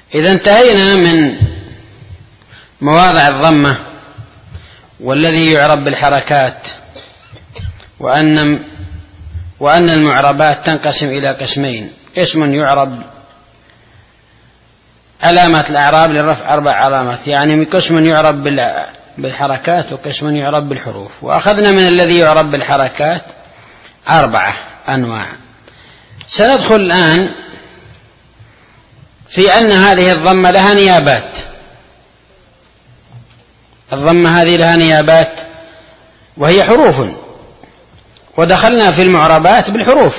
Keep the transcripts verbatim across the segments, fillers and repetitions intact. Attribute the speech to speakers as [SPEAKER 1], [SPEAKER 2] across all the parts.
[SPEAKER 1] إذا انتهينا من مواضع الضمة والذي يعرب بالحركات، وأن وأن المعربات تنقسم إلى قسمين: قسم يعرب علامات الأعراب للرفع أربع علامات، يعني قسم يعرب بالحركات وقسم يعرب بالحروف. وأخذنا من الذي يعرب بالحركات أربعة أنواع. سندخل الآن في أن هذه الضمة لها نيابات. الضمة هذه لها نيابات وهي حروف، ودخلنا في المعربات بالحروف،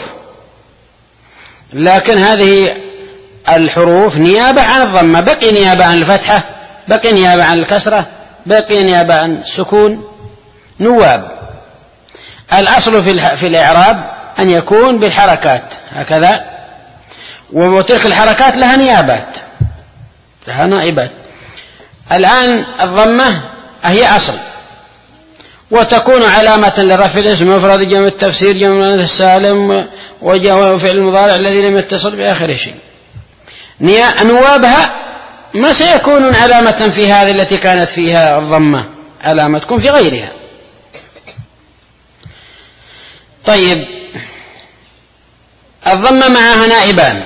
[SPEAKER 1] لكن هذه الحروف نيابة عن الضمة، بقي نيابة عن الفتحة، بقي نيابة عن الكسرة، بقي نيابة عن السكون، نواب. الأصل في الإعراب أن يكون بالحركات هكذا، وتلك الحركات لها نيابات، لها نائبات. الآن الضمة هي أصل، وتكون علامة لرفع الاسم مفرد، جمع التفسير، جمع المؤنث السالم، وفعل المضارع الذي لم يتصل بآخر شيء. نوابها ما سيكون علامة في هذه التي كانت فيها الضمة، علامة تكون في غيرها. طيب، الضمة معها نائبان،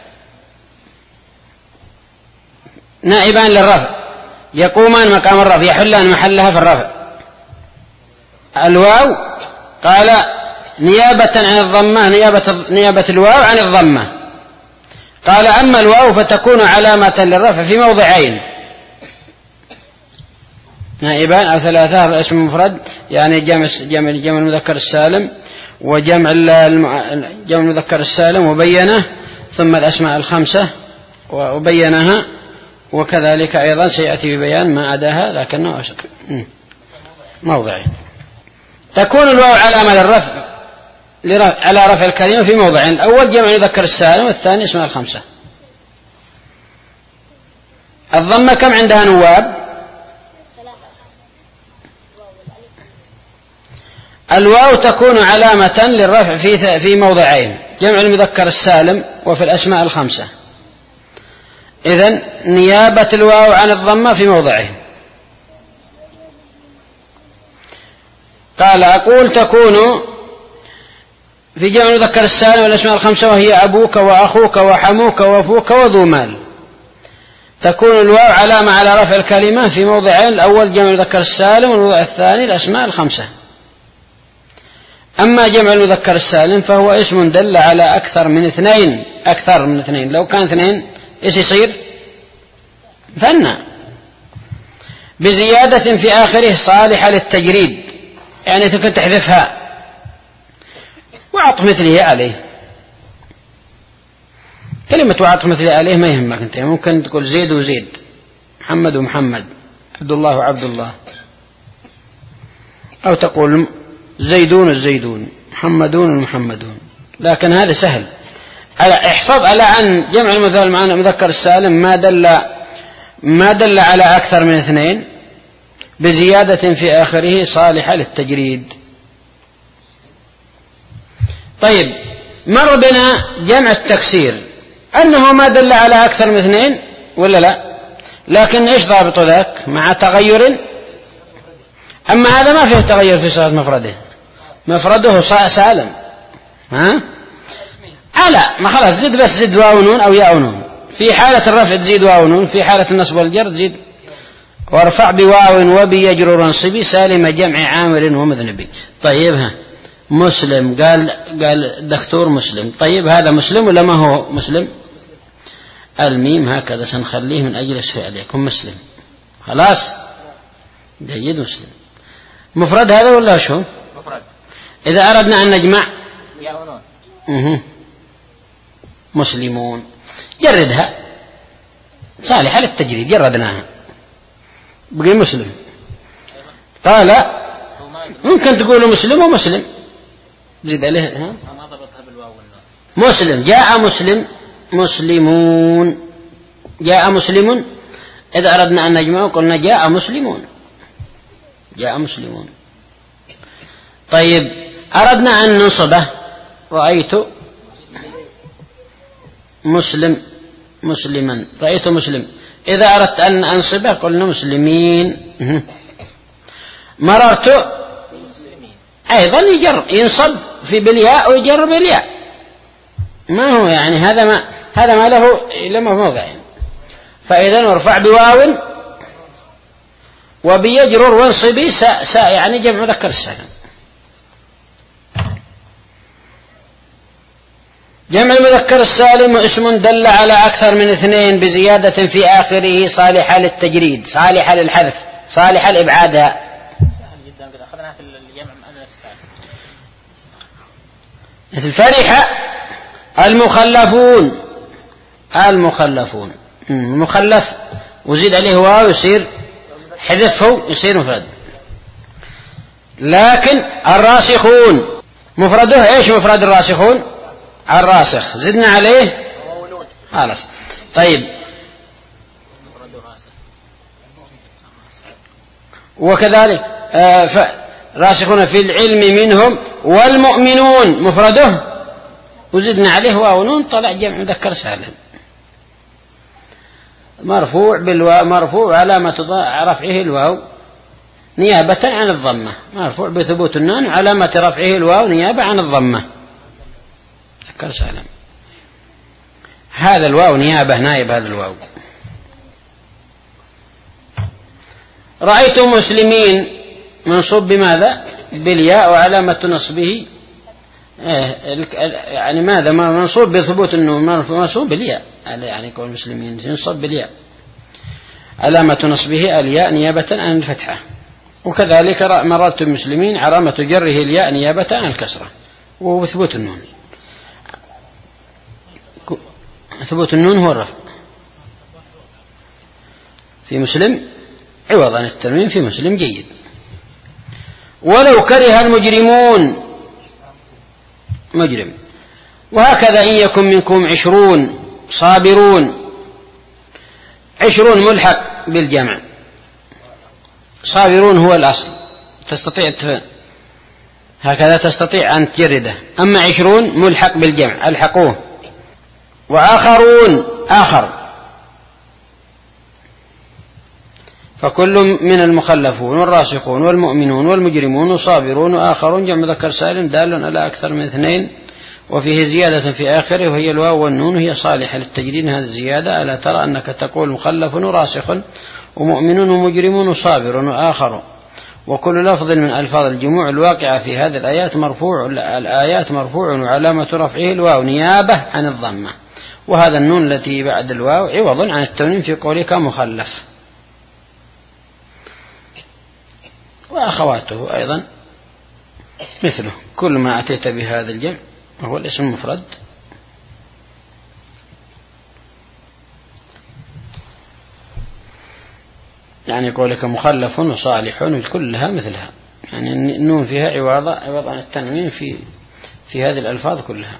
[SPEAKER 1] نائبان للرفع يقومان مقام الرفع، يحلان محلها في الرفع. الواو قال نيابة عن الضمة، نيابة, نيابة الواو عن الضمة. قال أما الواو فتكون علامة للرفع في موضعين: نائبان أو ثلاثة، الاسم المفرد يعني جمع جمع جمع المذكر السالم، وجمع جمع المذكر السالم وبينه، ثم الأسماء الخمسة وبينها، وكذلك أيضا سيأتي ببيان ما عداها لكنه موضعين. تكون الواو علامة للرفع على رفع الكلمة في موضعين: الأول جمع المذكر السالم، والثاني اسماء الخمسة. الضمة كم عندها نواب؟ الواو تكون علامة للرفع في في موضعين: جمع المذكر السالم وفي الأسماء الخمسة. إذن نيابة الواو عن الضمة في موضعين. قال أقول تكون في جمع المذكر السالم والأسماء الخمسة، وهي أبوك وأخوك وحموك وفوك وذو مال. تكون الواو علامة على رفع الكلمة في موضعين: الأول جمع المذكر السالم، والموضع الثاني الأسماء الخمسة. أما جمع المذكر السالم فهو اسم دل على أكثر من اثنين، أكثر من اثنين. لو كان اثنين إيش يصير؟ مثنى، بزيادة في آخره صالحة للتجريد، يعني تمكن تحذفها وعطف مثله عليه. كلمة وعطف مثله عليه ما يهمك أنت، ممكن تقول زيد وزيد، محمد ومحمد، عبد الله وعبد الله، أو تقول زيدون الزيدون، محمدون المحمدون. لكن هذا سهل. احفظ على أن جمع المذكر السالم ما دل ما دل على أكثر من اثنين، بزيادة في آخره صالحة للتجريد. طيب، مر بنا جمع التكسير أنه ما دل على أكثر من اثنين ولا لا؟ لكن إيش ضابط ذاك؟ مع تغير. أما هذا ما فيه تغير في صيغة مفرده، مفرده سالم. ها؟ على ما خلاص زد، بس زد واو نون أو ياء نون. في حالة الرفع تزيد واو نون، في حالة النصب والجر تزيد وارفع بواو وبيجر وانصبي سالم جمع عامر ومذنبي. طيب، ها مسلم، قال قال دكتور مسلم. طيب، هذا مسلم ولا ما هو مسلم؟ الميم هكذا سنخليه من أجل السؤال يكون مسلم. خلاص، جيد، مسلم. مفرد هذا ولا شو؟ مفرد. إذا أردنا أن نجمع أه. مسلمون، جردها صالحة للتجريد، جردناها بقي مسلم. قال ممكن تقولوا مسلم ومسلم، زيد عليه. ها؟ مسلم، جاء مسلم، مسلمون، جاء مسلم. إذا أردنا أن نجمع قلنا جاء مسلمون، جاء مسلمون. طيب، أردنا أن ننصبه: رأيت مسلم مسلما، رأيت مسلم. إذا أردت أن أنصبه قلنا مسلمين. مررت أيضا يجر ينصب في بالياء ويجر بالياء، ما هو يعني هذا ما هذا ما له لما موضع. فإذا نرفع بواو وبيجرر وانصبي ساء ساء يعني جمع مذكر السالم. جمع المذكر السالم اسم دل على أكثر من اثنين بزيادة في آخره صالحة للتجريد، صالحة للحذف، صالحة لإبعادها. مثل فرح المخلفون، المخلفون المخلف وزيد عليه واو يصير حذفه يصير مفرد. لكن الراسخون مفرده ايش؟ مفرد الراسخون الراسخ، زدنا عليه خلاص. طيب وكذلك آه راسخون في العلم منهم والمؤمنون مفرده وزدنا عليه واو نون طلع جمع مذكر سالم. مرفوع بالواو، مرفوع علامة رفعه الواو نيابة عن الضمة، مرفوع بثبوت النون علامة رفعه الواو نيابة عن الضمة مذكر سالم. هذا الواو نيابة نائب هذا الواو. رأيت مسلمين منصوب بماذا؟ بالياء وعلامة نصبه يعني ماذا؟ منصوب بثبوت النون، منصوب بالياء يعني كون مسلمين ينصب بالياء علامة نصبه الياء نيابة عن الفتحة. وكذلك مررت المسلمين علامة جره الياء نيابة عن الكسرة وثبوت النون. ثبوت النون هو الرفع في مسلم عوض عن التنوين في مسلم جيد. ولو كره المجرمون مجرم. وهكذا إن يكن منكم عشرون صابرون، عشرون ملحق بالجمع، صابرون هو الأصل تستطيع تف... هكذا تستطيع أن تجرده. أما عشرون ملحق بالجمع ألحقوه. وآخرون آخر، فكل من المخلفون والراسخون والمؤمنون والمجرمون وصابرون وآخرون جمع مذكر سالم دال على أكثر من اثنين وفيه زيادة في آخره وهي الواو والنون، هي صالحة للتجريد. هذه الزيادة ألا ترى أنك تقول مخلف وراسخ ومؤمنون ومجرمون وصابر وآخر. وكل لفظ من ألفاظ الجموع الواقعة في هذه الآيات مرفوع، الآيات مرفوع وعلامة رفعه الواو نيابة عن الضمة. وهذا النون التي بعد الواو عوض عن التنوين في قولك مخلف. وأخواته أيضا مثله، كل ما أتيت بهذا الجمع وهو الاسم المفرد يعني قولك مخلف وصالح كلها مثلها، يعني النون فيها عوض عوض عن التنوين في في هذه الألفاظ كلها.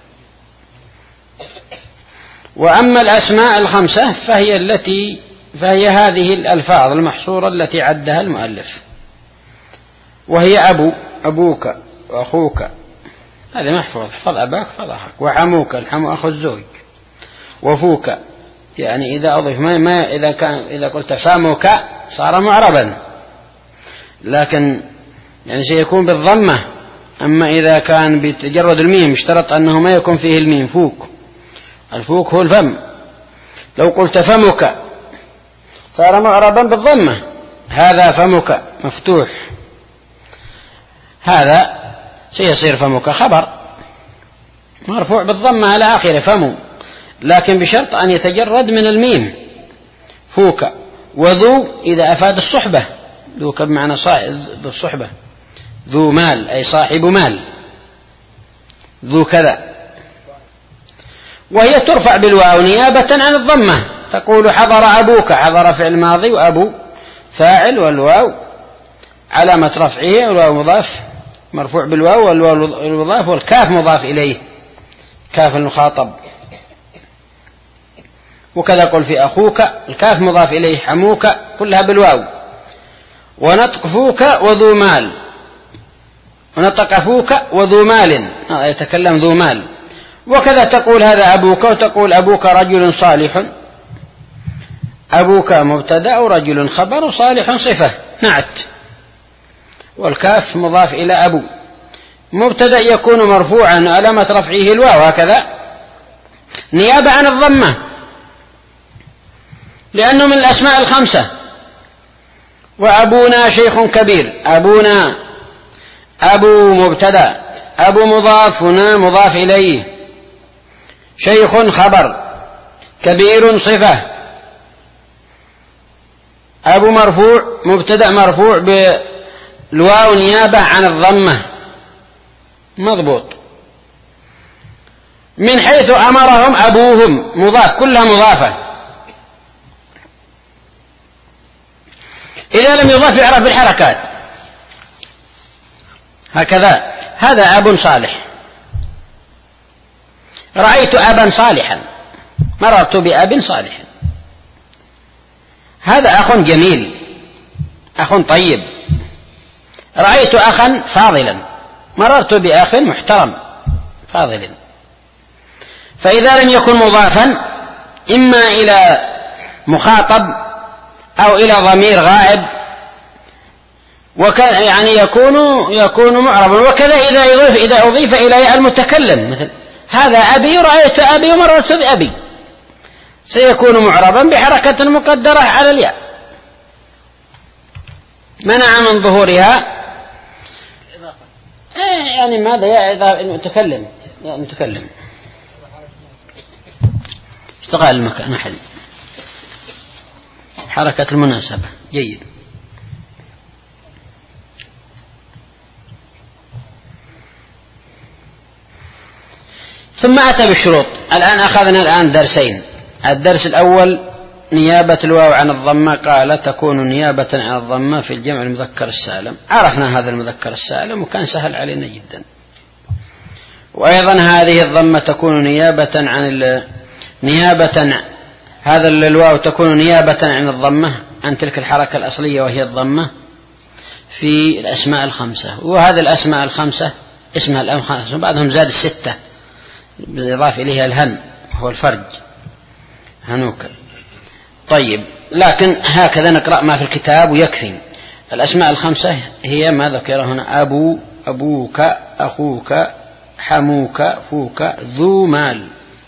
[SPEAKER 1] وأما الأسماء الخمسة فهي التي فهي هذه الألفاظ المحصورة التي عدها المؤلف، وهي أبو أبوك وأخوك، هذا محفوظ، احفظ أباك احفظ أخاك. وحموك الحمو أخو الزوج. وفوك يعني إذا أضيف ما, ما إذا كان إذا قلت فمك صار معربا، لكن يعني سيكون بالضمة. أما إذا كان بتجرد الميم اشترط أنه ما يكون فيه الميم. فوك الفوك هو الفم. لو قلت فمك صار معربا بالضمة، هذا فمك مفتوح، هذا سيصير فمك خبر مرفوع بالضمة على آخره فمو، لكن بشرط أن يتجرد من الميم. فوك. وذو إذا أفاد الصحبة، ذو بمعنى صاحب الصحبة، ذو مال أي صاحب مال، ذو كذا. وهي ترفع بالواو نيابة عن الضمة، تقول حضر أبوك، حضر فعل ماضي وأبو فاعل والواو علامة رفعه، والواو مضاف مرفوع بالواو والواو مضاف والكاف مضاف إليه كاف المخاطب. وكذا قل في أخوك الكاف مضاف إليه، حموك كلها بالواو. ونطق فوك وذو مال، ونطق فوك وذو مال يتكلم ذو مال. وكذا تقول هذا أبوك، وتقول أبوك رجل صالح أبوك مبتدأ ورجل خبر وصالح صفة نعت، والكاف مضاف إلى أبو. مبتدأ يكون مرفوعا علامة رفعه الواو هكذا نيابة عن الضمة لأنه من الأسماء الخمسة. وأبونا شيخ كبير، أبونا أبو مبتدأ، أبو مضاف هنا مضاف إليه، شيخ خبر، كبير صفة، أبو مرفوع مبتدأ مرفوع بالواو نيابة عن الضمة مضبوط. من حيث أمرهم أبوهم مضاف، كلها مضافة. إذا لم يضاف يعرف بالحركات هكذا. هذا أب صالح، رأيت أبا صالحا، مررت بأب صالح. هذا أخ جميل، أخ طيب. رأيت أخا فاضلا، مررت بأخ محترم فاضل. فإذا لم يكن مضافا إما إلى مخاطب أو إلى ضمير غائب وكان يعني يكون يكون معربا. وكذا إذا يضيف إذا أضيف إلى المتكلم مثل هذا أبي، رأيت أبي ومررت بأبي، سيكون معربا بحركة مقدرة على الياء منع من ظهورها. يعني ماذا يا إذا المتكلم يا متكلم اشتغل المكان محل حركة المناسبة. جيد. ثم أتى بالشروط. الآن أخذنا الآن درسين. الدرس الأول نيابة الواو عن الضمة، قال تكون نيابة عن الضمة في الجمع المذكر السالم. عرفنا هذا المذكر السالم وكان سهل علينا جدا. وأيضا هذه الضمة تكون نيابة عن نيابة هذا الواو تكون نيابة عن الضمة عن تلك الحركة الأصلية وهي الضمة في الأسماء الخمسة. وهذه الأسماء الخمسة اسمها الأم خمسة، وبعدهم زاد الستة بالإضافة إليها الهن هو الفرج هنوك. طيب، لكن هكذا نقرأ ما في الكتاب ويكفي. الأسماء الخمسة هي ما ذكر هنا: أبو، أبوك، أخوك، حموك، فوك، ذو مال،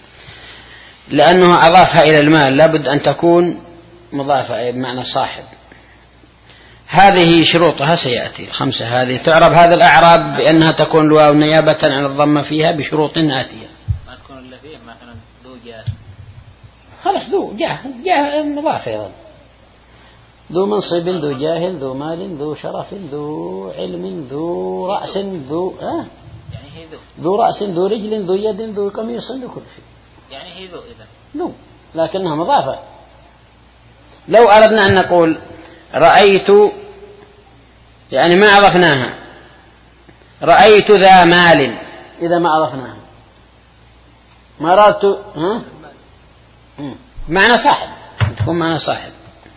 [SPEAKER 1] لأنه أضافها إلى المال لابد أن تكون مضافة بمعنى صاحب. هذه شروطها سيأتي خمسة. هذه تعرب هذا الأعراب بأنها تكون الواو نيابة عن الضمة فيها بشروط آتية.
[SPEAKER 2] ما تكون إلا فيه مثلا ذو جاه،
[SPEAKER 1] خلاص ذو جاه جاه مضافة أيضا. ذو منصب، ذو جاه، ذو مال، ذو شرف، ذو علم، ذو رأس، ذو آه
[SPEAKER 2] يعني هي ذو
[SPEAKER 1] ذو رأس، ذو رجل، ذو يد، ذو قميص، ذو كل شيء.
[SPEAKER 2] يعني هي ذو إذا
[SPEAKER 1] ذو، لكنها مضافة. لو أردنا أن نقول رأيت، يعني ما أضفناها، رأيت ذا مال، إذا ما أضفناها مررت ها معنى صاحب، تكون معنى صاحب.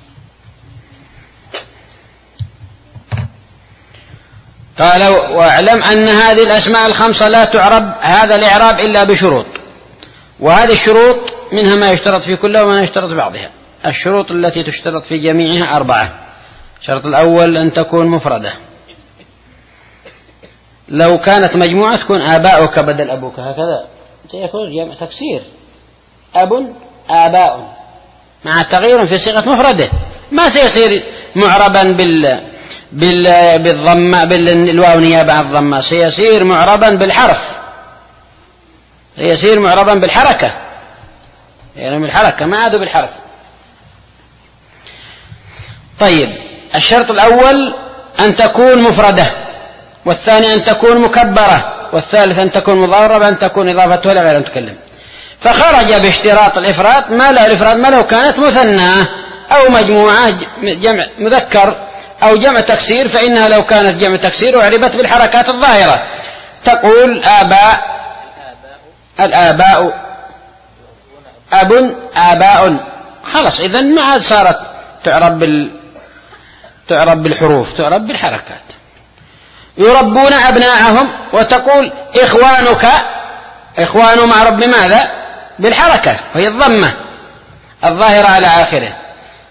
[SPEAKER 1] قال: واعلم أن هذه الأسماء الخمسة لا تعرب هذا الإعراب إلا بشروط، وهذه الشروط منها ما يشترط في كلها وما يشترط في بعضها. الشروط التي تشترط في جميعها أربعة. الشرط الأول أن تكون مفردة، لو كانت مجموعة تكون آباؤك بدل أبوك، هكذا سيكون جمع تكسير، أب آباء، مع تغيير في صيغة مفردة ما سيصير معربا بال بال بالضمة بالواو نيابة عن الضمة، سيصير معربا بالحرف، سيصير معربا بالحركة، يعني بالحركة ما عاد بالحرف. طيب، الشرط الأول أن تكون مفردة، والثاني أن تكون مكبرة، والثالث أن تكون مضاربة، أن تكون إضافتها لغير المتكلم. فخرج باشتراط الإفراد ما لا الإفراد ما لو كانت مثنى أو مجموعة جمع مذكر أو جمع تكسير، فإنها لو كانت جمع تكسير أعربت بالحركات الظاهرة. تقول آباء، الآباء، أب آباء، خلاص إذن ما عاد صارت تعرب بال تعرب بالحروف، تعرب بالحركات. يربون أبناءهم، وتقول إخوانك، إخوان معرب بماذا؟ بالحركة وهي الضمة الظاهرة على آخره.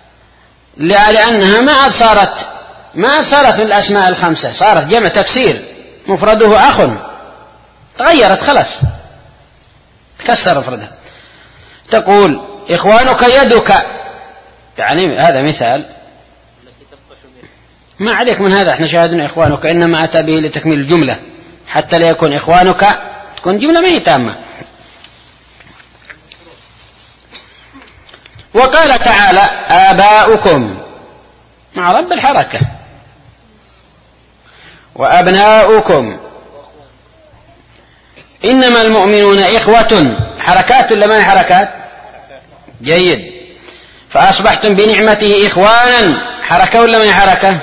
[SPEAKER 1] لأنها ما عاد صارت ما عاد صارت من الأسماء الخمسة، صارت جمع تكسير مفرده أخ، تغيرت خلاص، تكسر مفردها. تقول إخوانك يدك، يعني هذا مثال، ما عليك من هذا، احنا شاهدنا إخوانك إنما أتى به لتكميل الجملة، حتى لا يكون إخوانك تكون جملة ما هي تامة. وقال تعالى آباؤكم مع رب الحركة، وأبناؤكم، إنما المؤمنون إخوة، حركات ولا ما هي حركات؟ جيد. فأصبحتم بنعمته إخوانا، حركة ولا ما هي حركة؟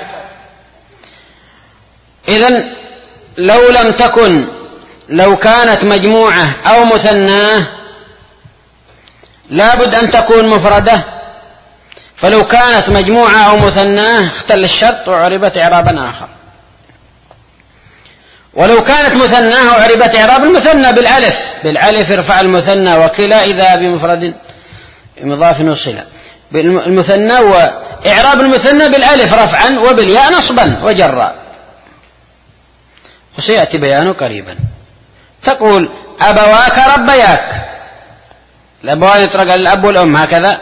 [SPEAKER 1] إذن لو لم تكن، لو كانت مجموعة أو مثناه لابد أن تكون مفردة، فلو كانت مجموعة أو مثناه اختل الشرط وعربت إعرابا آخر. ولو كانت مثناه وعربت إعراب المثنى بالألف، بالألف ارفع المثنى وكلا إذا بمفرد مضاف وصلة، المثنى وإعراب المثنى بالألف رفعا وبالياء نصبا وجرا، وسيأتي بيانه قريبا. تقول أبواك ربياك، الأبوان يطلق الأب والأم هكذا،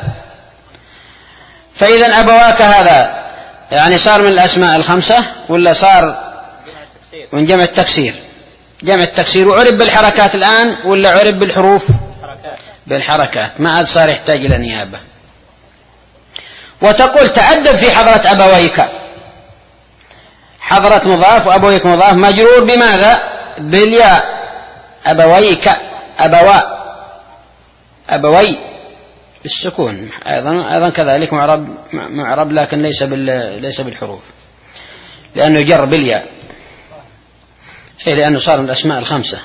[SPEAKER 1] فإذا أبواك هذا يعني صار من الأسماء الخمسة ولا صار من جمع التكسير؟ جمع التكسير، وعرب بالحركات الآن ولا عرب بالحروف؟ بالحركات، ما عاد صار يحتاج إلى نيابة. وتقول تأدب في حضرة أبويك، حضرة مضاف وأبويك مضاف مجرور بماذا؟ بالياء، أبويك، أبوا، أبوي بالسكون أيضا، أيضا كذلك معرب معرب لكن ليس بال ليس بالحروف، لأنه يجر بالياء، إيه لأنه صار من الأسماء الخمسة،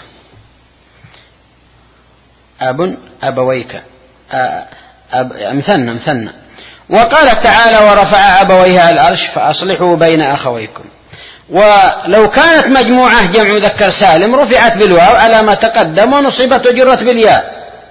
[SPEAKER 1] أب أبويك، أب مثنى مثنى. وقال تعالى ورفع أبويه على العرش فأصلحوا بين أخويكم. ولو كانت مجموعة جمع مذكر سالم رفعت بالواو على ما تقدم ونصبت وجرت بالياء،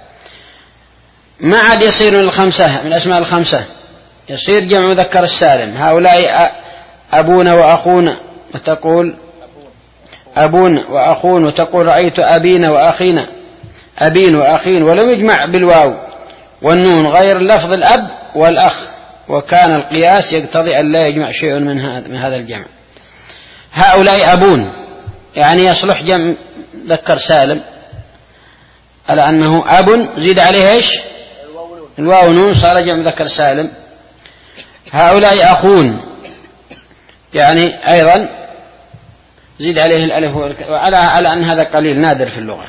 [SPEAKER 1] ما عاد يصير من الخمسة، من أسماء الخمسة، يصير جمع مذكر السالم. هؤلاء أبونا وأخونا، وتقول أبون وأخون، وتقول رأيت أبينا وأخينا، أبين وأخين، ولم يجمع بالواو والنون غير لفظ الأب والأخ، وكان القياس يقتضي أن لا يجمع شيء من هذا الجمع. هؤلاء أبون يعني يصلح جمع ذكر سالم على أنه أب زيد عليه إيش؟ الواو نون صار جمع ذكر سالم. هؤلاء أخون يعني أيضا زيد عليه الألف وعلى على أن هذا قليل نادر في اللغة.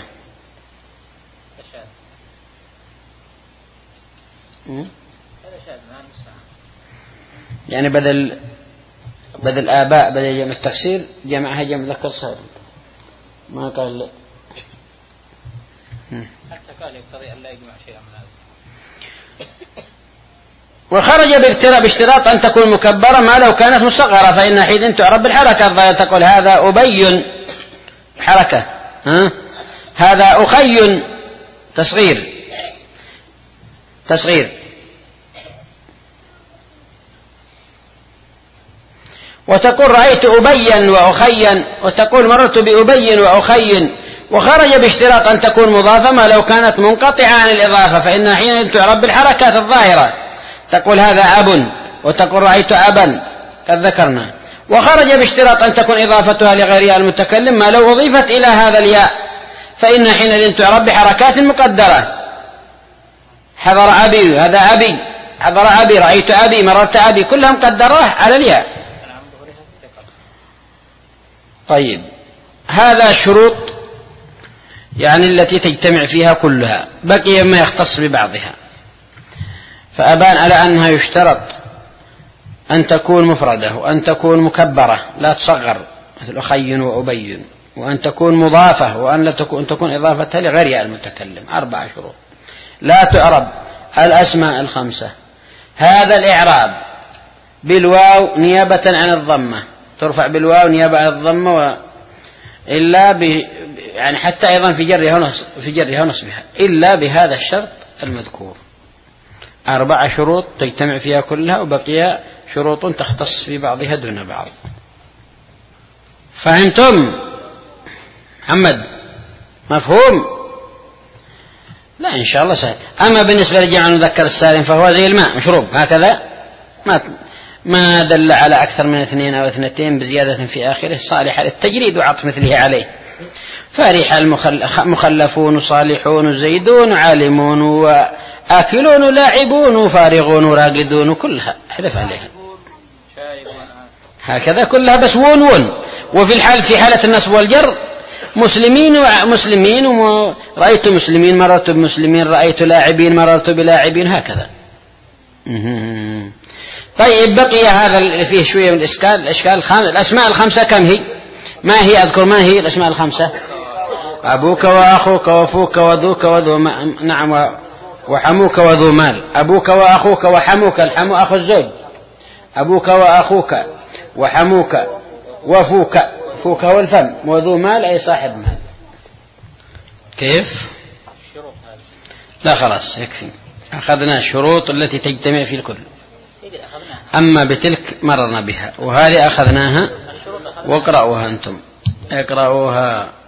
[SPEAKER 1] يعني بدل بدل آباء بدل جمع التكسير جمعها جمع ذكر سالم، ما قال
[SPEAKER 2] حتى قال يقتضي أن لا يجمع شيئا من هذا.
[SPEAKER 1] وخرج باشتراط أن تكون مكبرة ما لو كانت مصغرة، فإن حين تعرب بالحركة الظاهرة، تقول هذا أبي حركة، ها؟ هذا أخي تصغير تصغير. وتقول رأيت أبيا وأخيا، وتقول مررت بأبي وأخي. وخرج باشتراط أن تكون مضافة ما لو كانت منقطعة عن الإضافة، فإن حين تعرب بالحركات الظاهرة، تقول هذا أب، وتقول رأيت أبا قد ذكرنا. وخرج باشتراط أن تكون إضافتها لغيرها المتكلم ما لو أضيفت إلى هذا الياء، فإن حين تعرب بحركات مقدرة، حضر أبي، هذا أبي، حضر أبي، رأيت أبي، مررت أبي، كلها مقدرة على الياء. طيب هذا شروط يعني التي تجتمع فيها كلها، بقي ما يختص ببعضها. فأبان على أنها يشترط أن تكون مفردة، وأن تكون مكبرة لا تصغر مثل أخي وأبي، وأن تكون مضافة، وأن لا تكون, تكون إضافتها لغير المتكلم. أربع شروط. لا تعرب الأسماء الخمسة هذا الإعراب بالواو نيابة عن الضمة، ترفع بالواو نيابة عن الضمة، و إلا ب... يعني حتى أيضا في جرها ونصب... في جرها ونصبها إلا بهذا الشرط المذكور. أربع شروط تجتمع فيها كلها، وبقي شروط تختص في بعضها دون بعض. فهمتم محمد؟ مفهوم؟ لا إن شاء الله سهل. أما بالنسبة للجمع المذكر السالم فهو زي الماء مشروب هكذا، ما ما دل على أكثر من اثنين أو اثنتين بزيادة في آخره، صالح للتجريد وعطف مثله عليه. فرح المخلفون وصالحون وزيدون وعالمون وآكلون ولاعبون وفارغون وراقدون وكلها احذف عليها هكذا كلها، بس ون ون. وفي الحال في حالة النصب والجر مسلمين ومسلمين، رأيت مسلمين مررت بمسلمين، رأيت لاعبين مررت بلاعبين هكذا. طيب بقي هذا اللي فيه شوية من الإشكال. الإشكال الخامس، الأسماء الخمسة كم هي؟ ما هي؟ أذكر ما هي الأسماء الخمسة؟ أبوك وأخوك وفوك وذوك وذو ما... نعم وحموك وذو مال. أبوك وأخوك وحموك، الحمو أخو الزوج. أبوك وأخوك وحموك وفوك، فوك والفم، وذو مال أي صاحب مال. كيف؟ لا خلاص يكفي، أخذنا الشروط التي تجتمع في الكل. أما بتلك مررنا بها، وهذه أخذناها. واقرأوها أنتم، اقرأوها.